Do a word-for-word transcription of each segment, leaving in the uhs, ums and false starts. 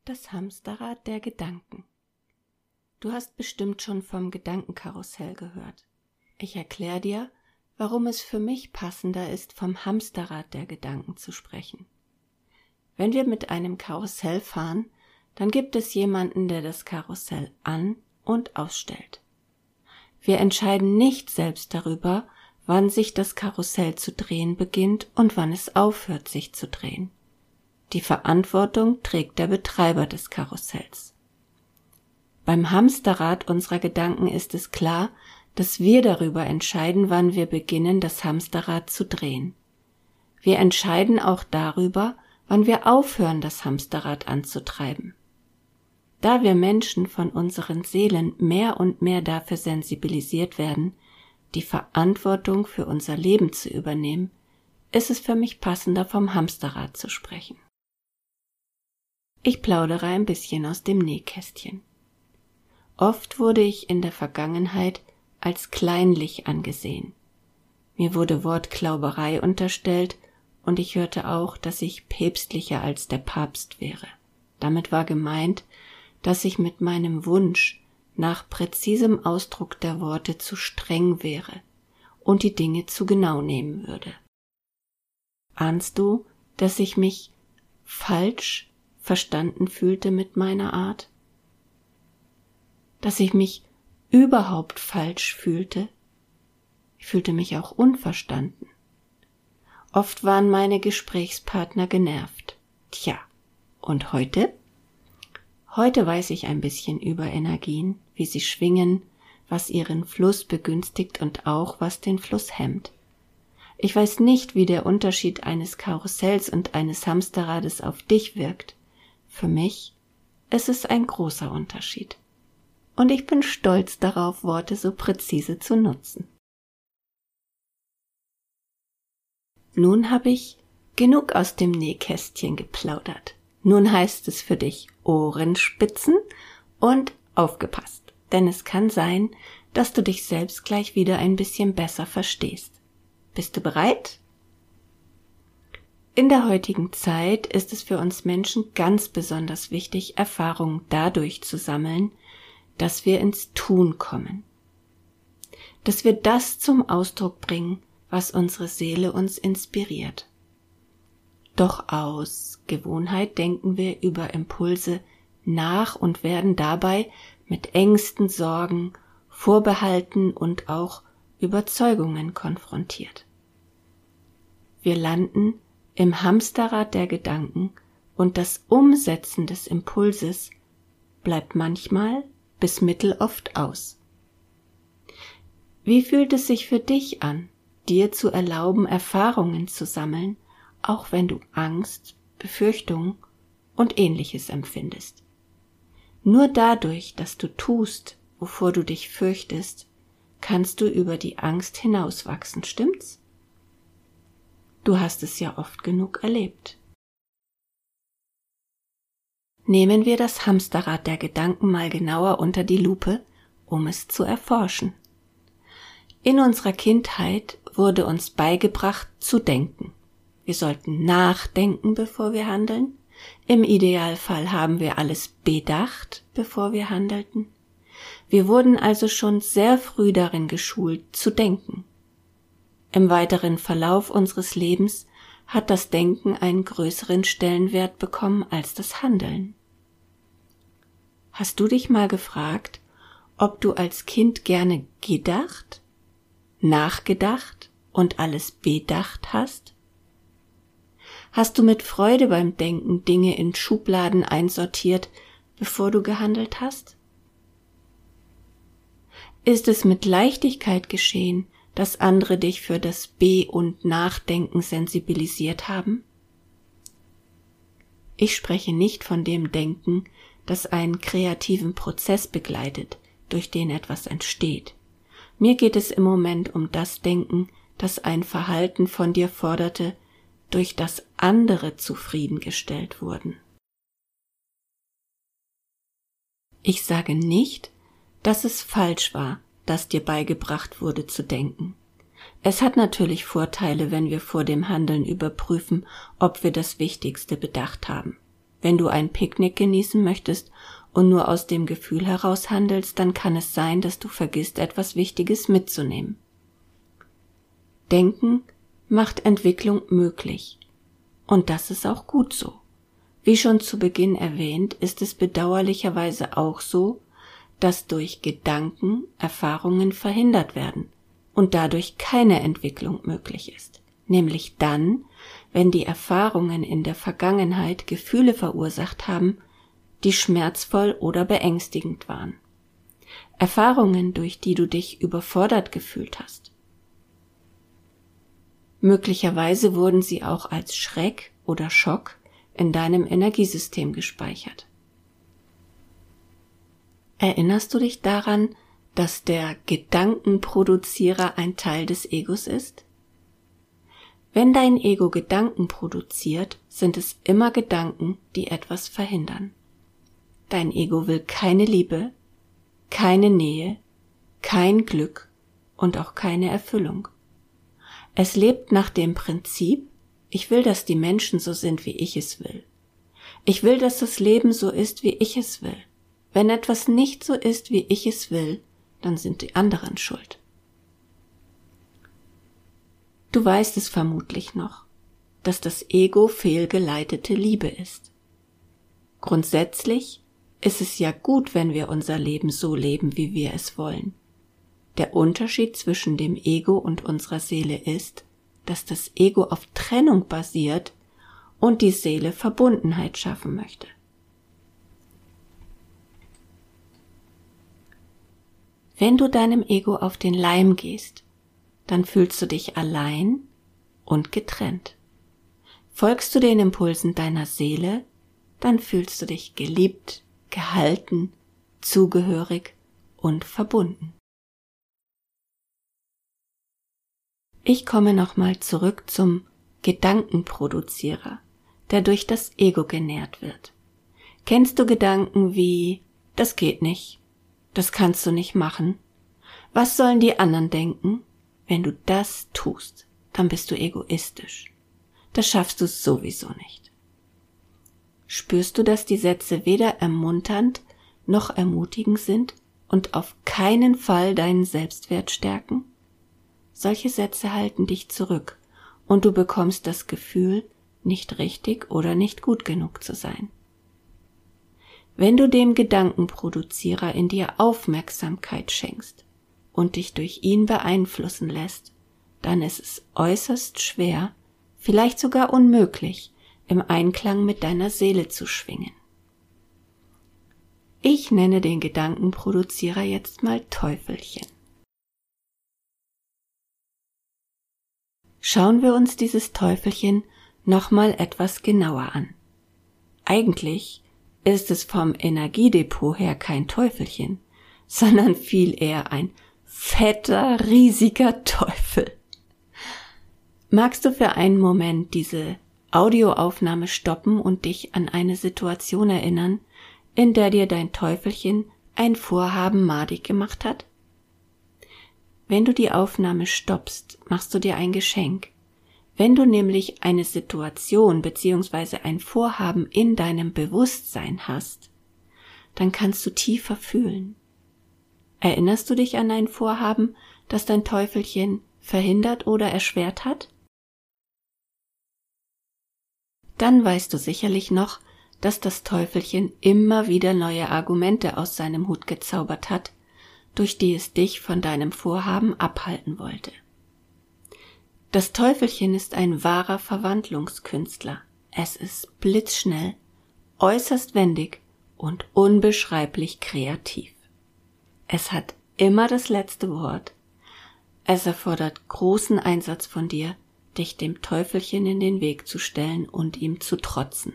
Das Hamsterrad der Gedanken. Du hast bestimmt schon vom Gedankenkarussell gehört. Ich erkläre dir, warum es für mich passender ist, vom Hamsterrad der Gedanken zu sprechen. Wenn wir mit einem Karussell fahren, dann gibt es jemanden, der das Karussell an- und ausstellt. Wir entscheiden nicht selbst darüber, wann sich das Karussell zu drehen beginnt und wann es aufhört, sich zu drehen. Die Verantwortung trägt der Betreiber des Karussells. Beim Hamsterrad unserer Gedanken ist es klar, dass wir darüber entscheiden, wann wir beginnen, das Hamsterrad zu drehen. Wir entscheiden auch darüber, wann wir aufhören, das Hamsterrad anzutreiben. Da wir Menschen von unseren Seelen mehr und mehr dafür sensibilisiert werden, die Verantwortung für unser Leben zu übernehmen, ist es für mich passender, vom Hamsterrad zu sprechen. Ich plaudere ein bisschen aus dem Nähkästchen. Oft wurde ich in der Vergangenheit als kleinlich angesehen. Mir wurde Wortklauberei unterstellt und ich hörte auch, dass ich päpstlicher als der Papst wäre. Damit war gemeint, dass ich mit meinem Wunsch nach präzisem Ausdruck der Worte zu streng wäre und die Dinge zu genau nehmen würde. Ahnst du, dass ich mich falsch verstanden fühlte mit meiner Art? Dass ich mich überhaupt falsch fühlte? Ich fühlte mich auch unverstanden. Oft waren meine Gesprächspartner genervt. Tja, und heute? Heute weiß ich ein bisschen über Energien, wie sie schwingen, was ihren Fluss begünstigt und auch, was den Fluss hemmt. Ich weiß nicht, wie der Unterschied eines Karussells und eines Hamsterrades auf dich wirkt. Für mich ist es ein großer Unterschied. Und ich bin stolz darauf, Worte so präzise zu nutzen. Nun habe ich genug aus dem Nähkästchen geplaudert. Nun heißt es für dich Ohren spitzen und aufgepasst, denn es kann sein, dass du dich selbst gleich wieder ein bisschen besser verstehst. Bist du bereit? In der heutigen Zeit ist es für uns Menschen ganz besonders wichtig, Erfahrungen dadurch zu sammeln, dass wir ins Tun kommen. Dass wir das zum Ausdruck bringen, was unsere Seele uns inspiriert. Doch aus Gewohnheit denken wir über Impulse nach und werden dabei mit Ängsten, Sorgen, Vorbehalten und auch Überzeugungen konfrontiert. Wir landen im Hamsterrad der Gedanken und das Umsetzen des Impulses bleibt manchmal bis mitteloft aus. Wie fühlt es sich für dich an, dir zu erlauben, Erfahrungen zu sammeln, auch wenn du Angst, Befürchtung und Ähnliches empfindest? Nur dadurch, dass du tust, wovor du dich fürchtest, kannst du über die Angst hinauswachsen, stimmt's? Du hast es ja oft genug erlebt. Nehmen wir das Hamsterrad der Gedanken mal genauer unter die Lupe, um es zu erforschen. In unserer Kindheit wurde uns beigebracht, zu denken. Wir sollten nachdenken, bevor wir handeln. Im Idealfall haben wir alles bedacht, bevor wir handelten. Wir wurden also schon sehr früh darin geschult, zu denken. Im weiteren Verlauf unseres Lebens hat das Denken einen größeren Stellenwert bekommen als das Handeln. Hast du dich mal gefragt, ob du als Kind gerne gedacht, nachgedacht und alles bedacht hast? Hast du mit Freude beim Denken Dinge in Schubladen einsortiert, bevor du gehandelt hast? Ist es mit Leichtigkeit geschehen, dass andere dich für das Be- und Nachdenken sensibilisiert haben? Ich spreche nicht von dem Denken, das einen kreativen Prozess begleitet, durch den etwas entsteht. Mir geht es im Moment um das Denken, das ein Verhalten von dir forderte, durch das andere zufriedengestellt wurden. Ich sage nicht, dass es falsch war, dass dir beigebracht wurde zu denken. Es hat natürlich Vorteile, wenn wir vor dem Handeln überprüfen, ob wir das Wichtigste bedacht haben. Wenn du ein Picknick genießen möchtest und nur aus dem Gefühl heraus handelst, dann kann es sein, dass du vergisst, etwas Wichtiges mitzunehmen. Denken macht Entwicklung möglich. Und das ist auch gut so. Wie schon zu Beginn erwähnt, ist es bedauerlicherweise auch so, dass durch Gedanken Erfahrungen verhindert werden und dadurch keine Entwicklung möglich ist. Nämlich dann, wenn die Erfahrungen in der Vergangenheit Gefühle verursacht haben, die schmerzvoll oder beängstigend waren. Erfahrungen, durch die du dich überfordert gefühlt hast. Möglicherweise wurden sie auch als Schreck oder Schock in deinem Energiesystem gespeichert. Erinnerst du dich daran, dass der Gedankenproduzierer ein Teil des Egos ist? Wenn dein Ego Gedanken produziert, sind es immer Gedanken, die etwas verhindern. Dein Ego will keine Liebe, keine Nähe, kein Glück und auch keine Erfüllung. Es lebt nach dem Prinzip, ich will, dass die Menschen so sind, wie ich es will. Ich will, dass das Leben so ist, wie ich es will. Wenn etwas nicht so ist, wie ich es will, dann sind die anderen schuld. Du weißt es vermutlich noch, dass das Ego fehlgeleitete Liebe ist. Grundsätzlich ist es ja gut, wenn wir unser Leben so leben, wie wir es wollen. Der Unterschied zwischen dem Ego und unserer Seele ist, dass das Ego auf Trennung basiert und die Seele Verbundenheit schaffen möchte. Wenn du deinem Ego auf den Leim gehst, dann fühlst du dich allein und getrennt. Folgst du den Impulsen deiner Seele, dann fühlst du dich geliebt, gehalten, zugehörig und verbunden. Ich komme nochmal zurück zum Gedankenproduzierer, der durch das Ego genährt wird. Kennst du Gedanken wie, das geht nicht, das kannst du nicht machen, was sollen die anderen denken? Wenn du das tust, dann bist du egoistisch. Das schaffst du sowieso nicht. Spürst du, dass die Sätze weder ermunternd noch ermutigend sind und auf keinen Fall deinen Selbstwert stärken? Solche Sätze halten dich zurück und du bekommst das Gefühl, nicht richtig oder nicht gut genug zu sein. Wenn du dem Gedankenproduzierer in dir Aufmerksamkeit schenkst und dich durch ihn beeinflussen lässt, dann ist es äußerst schwer, vielleicht sogar unmöglich, im Einklang mit deiner Seele zu schwingen. Ich nenne den Gedankenproduzierer jetzt mal Teufelchen. Schauen wir uns dieses Teufelchen nochmal etwas genauer an. Eigentlich ist es vom Energiedepot her kein Teufelchen, sondern viel eher ein fetter, riesiger Teufel. Magst du für einen Moment diese Audioaufnahme stoppen und dich an eine Situation erinnern, in der dir dein Teufelchen ein Vorhaben madig gemacht hat? Wenn du die Aufnahme stoppst, machst du dir ein Geschenk. Wenn du nämlich eine Situation bzw. ein Vorhaben in deinem Bewusstsein hast, dann kannst du tiefer fühlen. Erinnerst du dich an ein Vorhaben, das dein Teufelchen verhindert oder erschwert hat? Dann weißt du sicherlich noch, dass das Teufelchen immer wieder neue Argumente aus seinem Hut gezaubert hat, durch die es dich von deinem Vorhaben abhalten wollte. Das Teufelchen ist ein wahrer Verwandlungskünstler. Es ist blitzschnell, äußerst wendig und unbeschreiblich kreativ. Es hat immer das letzte Wort. Es erfordert großen Einsatz von dir, dich dem Teufelchen in den Weg zu stellen und ihm zu trotzen.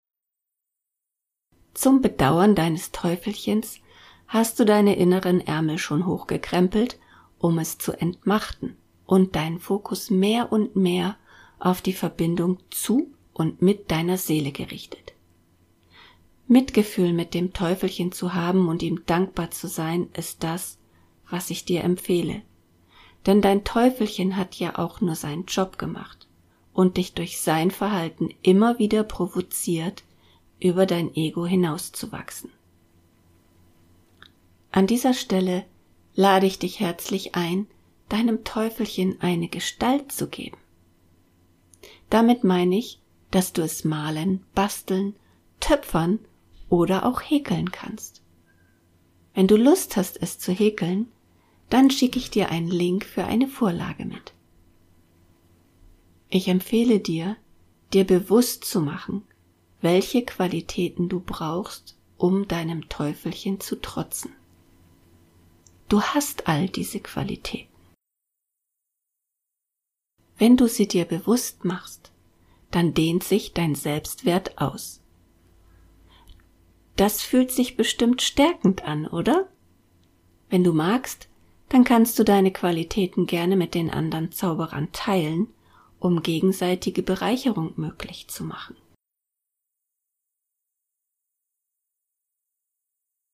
Zum Bedauern deines Teufelchens hast du deine inneren Ärmel schon hochgekrempelt, um es zu entmachten und deinen Fokus mehr und mehr auf die Verbindung zu und mit deiner Seele gerichtet. Mitgefühl mit dem Teufelchen zu haben und ihm dankbar zu sein, ist das, was ich dir empfehle. Denn dein Teufelchen hat ja auch nur seinen Job gemacht und dich durch sein Verhalten immer wieder provoziert, über dein Ego hinauszuwachsen. An dieser Stelle lade ich dich herzlich ein, deinem Teufelchen eine Gestalt zu geben. Damit meine ich, dass du es malen, basteln, töpfern oder auch häkeln kannst. Wenn du Lust hast, es zu häkeln, dann schicke ich dir einen Link für eine Vorlage mit. Ich empfehle dir, dir bewusst zu machen, welche Qualitäten du brauchst, um deinem Teufelchen zu trotzen. Du hast all diese Qualitäten. Wenn du sie dir bewusst machst, dann dehnt sich dein Selbstwert aus. Das fühlt sich bestimmt stärkend an, oder? Wenn du magst, dann kannst du deine Qualitäten gerne mit den anderen Zauberern teilen, um gegenseitige Bereicherung möglich zu machen.